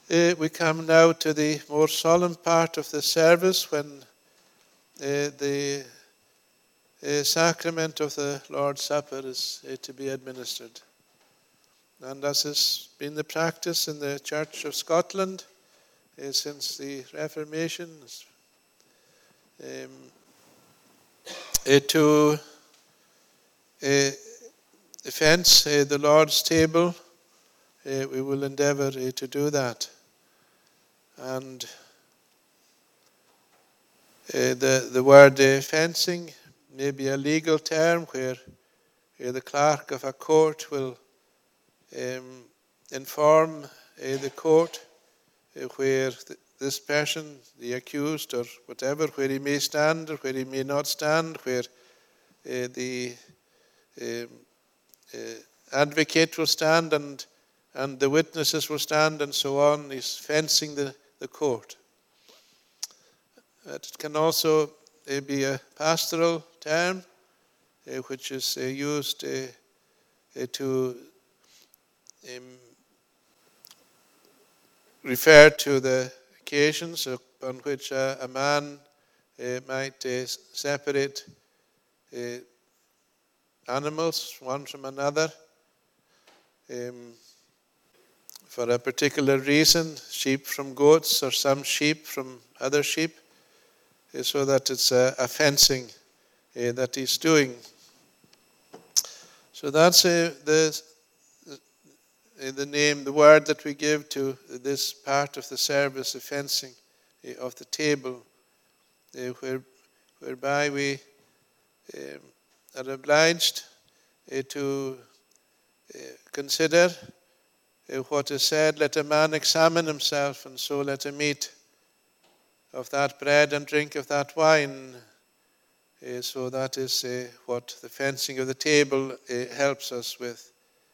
We come now to the more solemn part of the service when the sacrament of the Lord's Supper is to be administered. And as has been the practice in the Church of Scotland since the Reformation, to fence the Lord's table, we will endeavour to do that. And the word fencing may be a legal term where the clerk of a court will inform the court where this person, the accused or whatever, where he may stand or where he may not stand, where the advocate will stand and the witnesses will stand and so on. He's fencing the court. It can also be a pastoral term which is used to refer to the occasions upon which a man might separate animals one from another for a particular reason, sheep from goats or some sheep from other sheep, so that it's a fencing that he's doing. So that's the name, the word that we give to this part of the service, the fencing of the table, whereby we are obliged to consider what is said, let a man examine himself, and so let him eat of that bread and drink of that wine. So that is what the fencing of the table helps us with.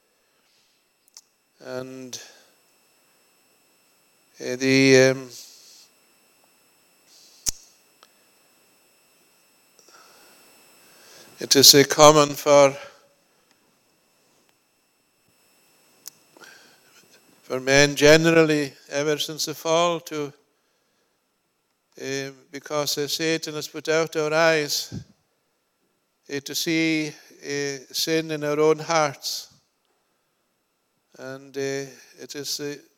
And it is common for men generally, ever since the fall, to because Satan has put out our eyes to see sin in our own hearts. And it is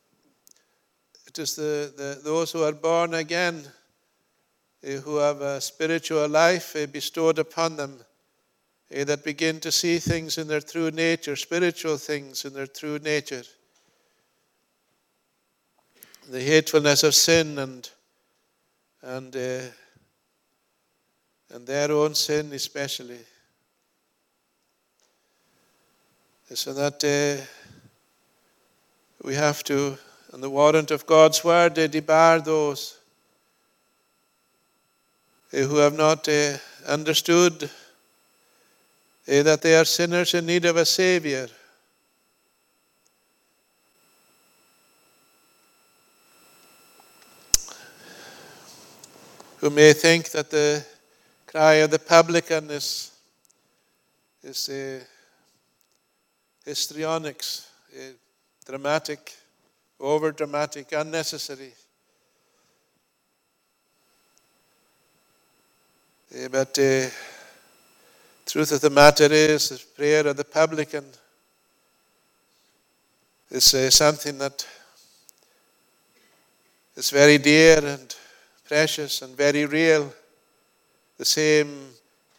those who are born again, who have a spiritual life bestowed upon them, that begin to see things in their true nature, spiritual things in their true nature. The hatefulness of sin and their own sin especially. So that we have to, on the warrant of God's word, debar those who have not understood that they are sinners in need of a Saviour. Who may think that the cry of the publican is histrionics, dramatic, over-dramatic, unnecessary. But the truth of the matter is, the prayer of the publican is something that is very dear and precious and very real. The same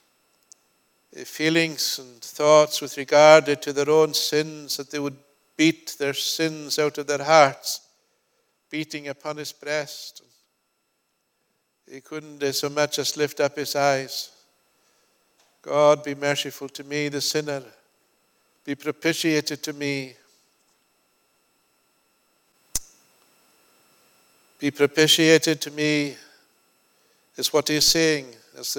feelings and thoughts with regard to their own sins, that they would beat their sins out of their hearts, beating upon his breast. He couldn't so much as lift up his eyes. God, be merciful to me, the sinner. Be propitiated to me. Be propitiated to me is what he's saying. As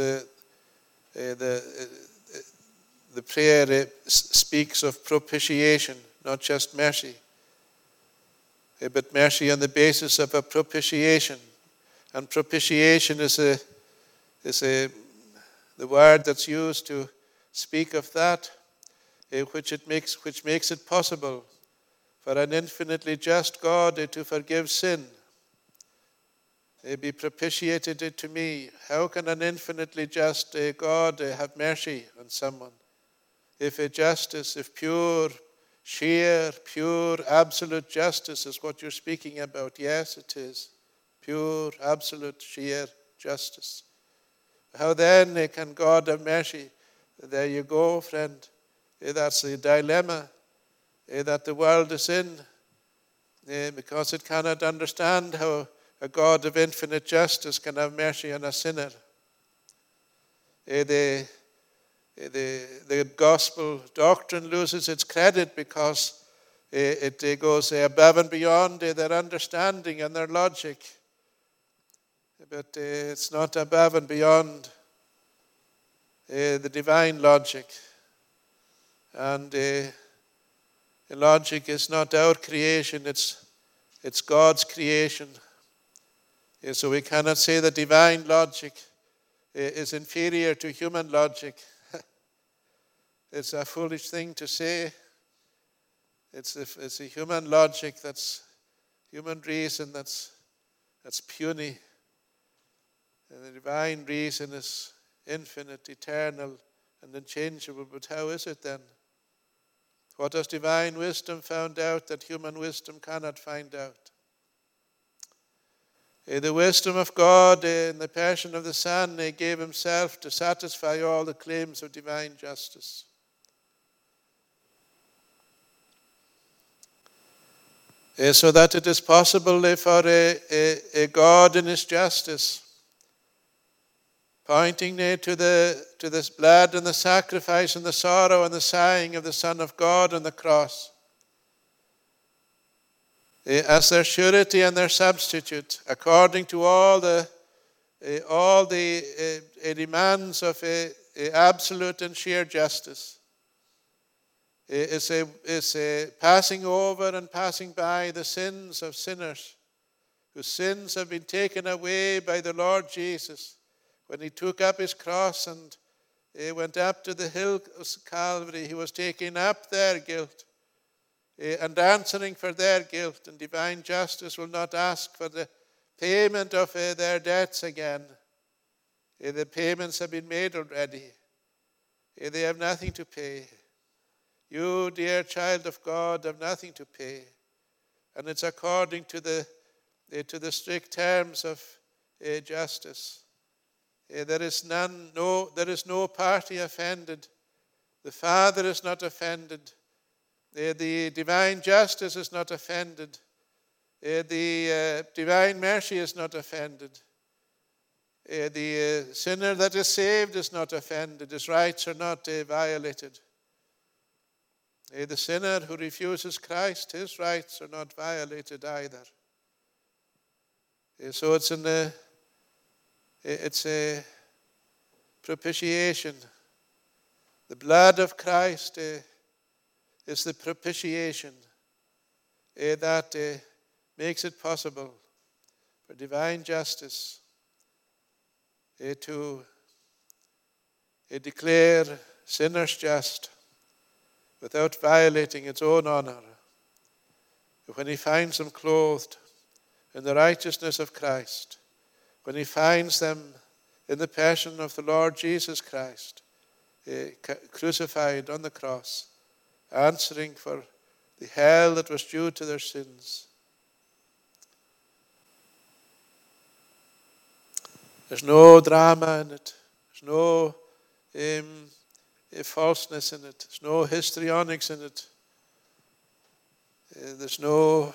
the prayer speaks of propitiation, not just mercy, but mercy on the basis of a propitiation. And propitiation is the word that's used to speak of that which makes it possible for an infinitely just God to forgive sin. Be propitiated it to me. How can an infinitely just God have mercy on someone? If a justice, if pure, sheer, pure, absolute justice is what you're speaking about, yes, it is. Pure, absolute, sheer justice. How then can God have mercy? There you go, friend. That's the dilemma that the world is in, because it cannot understand how a God of infinite justice can have mercy on a sinner. The gospel doctrine loses its credit because it goes above and beyond their understanding and their logic. But it's not above and beyond the divine logic. And the logic is not our creation, it's God's creation. So we cannot say the divine logic is inferior to human logic. It's a foolish thing to say. It's a human logic, that's human reason, that's puny. And the divine reason is infinite, eternal, and unchangeable. But how is it then? What has divine wisdom found out that human wisdom cannot find out? The wisdom of God in the passion of the Son gave himself to satisfy all the claims of divine justice. So that it is possible for a God in his justice, pointing to this blood and the sacrifice and the sorrow and the sighing of the Son of God on the cross, as their surety and their substitute, according to all the demands of absolute and sheer justice, is a passing over and passing by the sins of sinners, whose sins have been taken away by the Lord Jesus when he took up his cross and went up to the hill of Calvary. He was taking up their guilt and answering for their guilt. And divine justice will not ask for the payment of their debts again. The payments have been made already. They have nothing to pay. You, dear child of God, have nothing to pay. And it's according to the strict terms of justice. There is no party offended. The Father is not offended. The divine justice is not offended. The divine mercy is not offended. The sinner that is saved is not offended. His rights are not violated. The sinner who refuses Christ, his rights are not violated either. So it's a propitiation. The blood of Christ is the propitiation that makes it possible for divine justice to declare sinners just without violating its own honor. When he finds them clothed in the righteousness of Christ, when he finds them in the passion of the Lord Jesus Christ, crucified on the cross, answering for the hell that was due to their sins. There's no drama in it. There's no falseness in it. There's no histrionics in it. There's no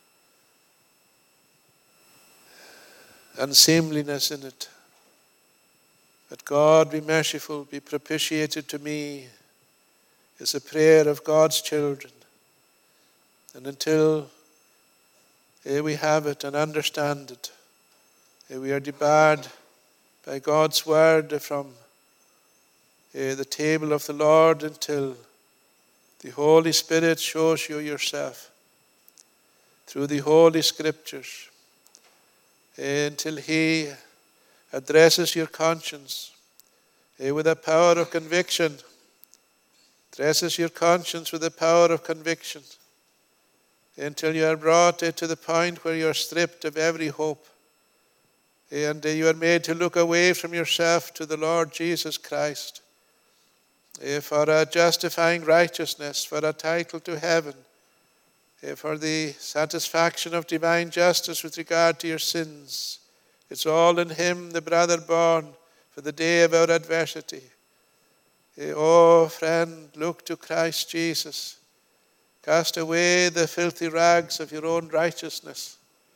unseemliness in it. But God be merciful, be propitiated to me, is a prayer of God's children. And until we have it and understand it, we are debarred by God's word from the table of the Lord until the Holy Spirit shows you yourself through the Holy Scriptures, until he addresses your conscience with the power of conviction. Addresses your conscience with the power of conviction. until you are brought to the point where you are stripped of every hope. And you are made to look away from yourself to the Lord Jesus Christ for a justifying righteousness, for a title to heaven, for the satisfaction of divine justice with regard to your sins. It's all in Him, the brother born for the day of our adversity. Oh, friend, look to Christ Jesus. Cast away the filthy rags of your own righteousness.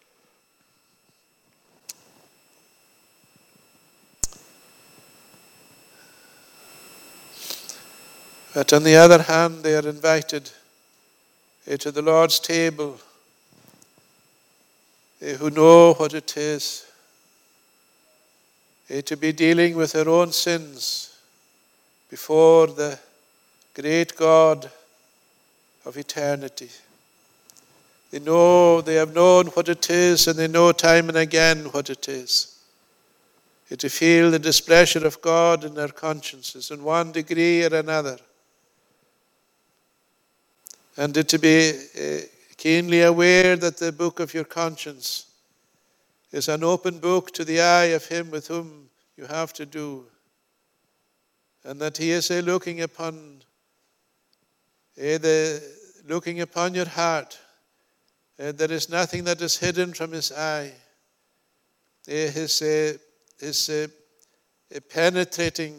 But on the other hand, they are invited to the Lord's table, who know what it is to be dealing with their own sins before the great God of eternity. They have known what it is, and they know time and again what it is. To feel the displeasure of God in their consciences in one degree or another. And to be keenly aware that the book of your conscience is an open book to the eye of Him with whom you have to do. And that He is looking upon your heart. There is nothing that is hidden from His eye. His penetrating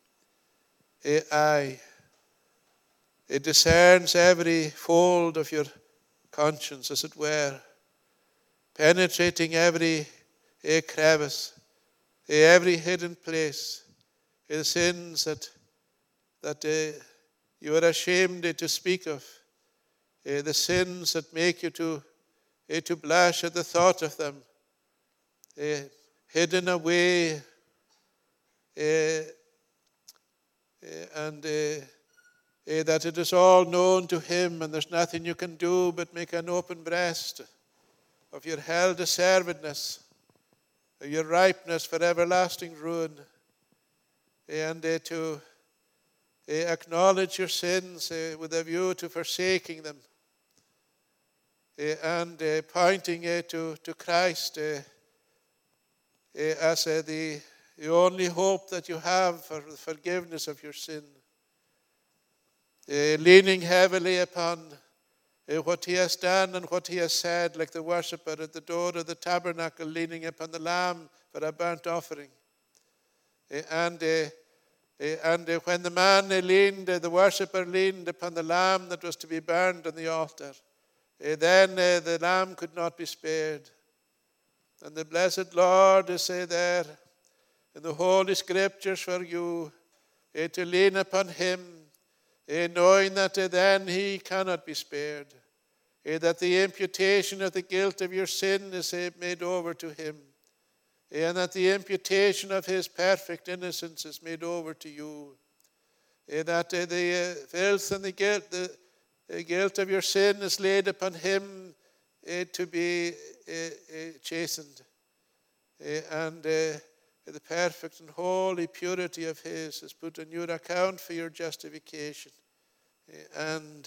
eye. It discerns every fold of your conscience, as it were, penetrating every crevice, every hidden place, the sins that you are ashamed to speak of, the sins that make you to blush at the thought of them, hidden away, and that it is all known to Him, and there's nothing you can do but make an open breast of your hell-deservedness, of your ripeness for everlasting ruin, and to acknowledge your sins with a view to forsaking them, and pointing to Christ as the only hope that you have for the forgiveness of your sin. Leaning heavily upon what He has done and what He has said, like the worshipper at the door of the tabernacle leaning upon the lamb for a burnt offering. And when the man the worshipper leaned upon the lamb that was to be burned on the altar, then the lamb could not be spared. And the blessed Lord is there in the Holy Scriptures for you to lean upon Him, knowing that then He cannot be spared, that the imputation of the guilt of your sin is made over to Him, and that the imputation of His perfect innocence is made over to you, that the filth and the guilt of your sin is laid upon Him to be chastened, and the perfect and holy purity of His is put on your account for your justification. And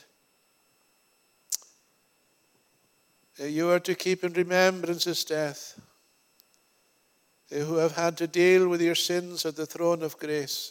you are to keep in remembrance His death, who have had to deal with your sins at the throne of grace.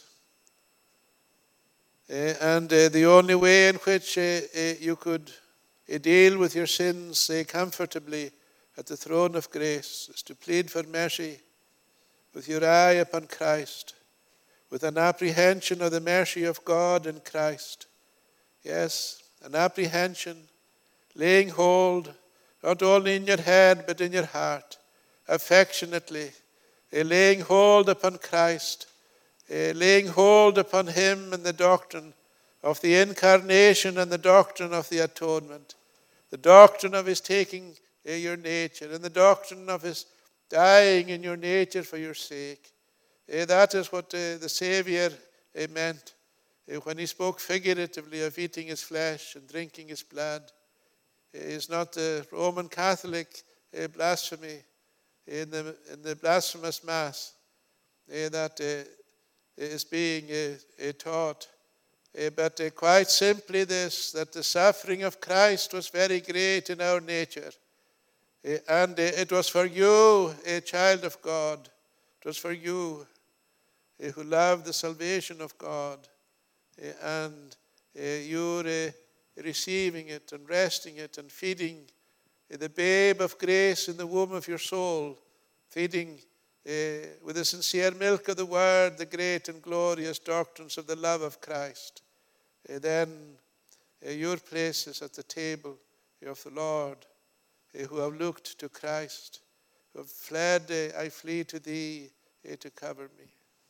And the only way in which you could deal with your sins comfortably at the throne of grace is to plead for mercy with your eye upon Christ, with an apprehension of the mercy of God in Christ. Yes, an apprehension, laying hold not only in your head but in your heart, affectionately, laying hold upon Christ, laying hold upon Him and the doctrine of the incarnation and the doctrine of the atonement, the doctrine of His taking your nature, and the doctrine of His dying in your nature for your sake. That is what the Savior meant when He spoke figuratively of eating His flesh and drinking His blood. It's not the Roman Catholic blasphemy in the blasphemous Mass that is being taught but quite simply this, that the suffering of Christ was very great in our nature. And it was for you, a child of God. It was for you who loved the salvation of God. And you're receiving it and resting it and feeding the babe of grace in the womb of your soul, feeding with the sincere milk of the Word the great and glorious doctrines of the love of Christ. Then your place is at the table of the Lord, who have looked to Christ, who have fled, I flee to thee to cover me.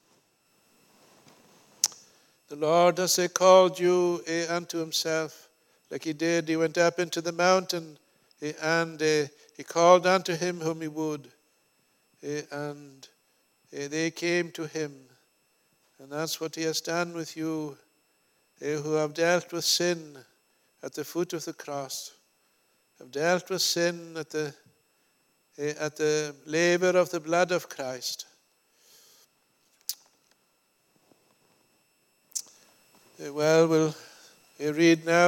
The Lord has called you unto himself, like he did. He went up into the mountain and he called unto him whom he would. And they came to him. And that's what he has done with you who have dealt with sin at the foot of the cross, have dealt with sin at the laver of the blood of Christ. Well, we'll read now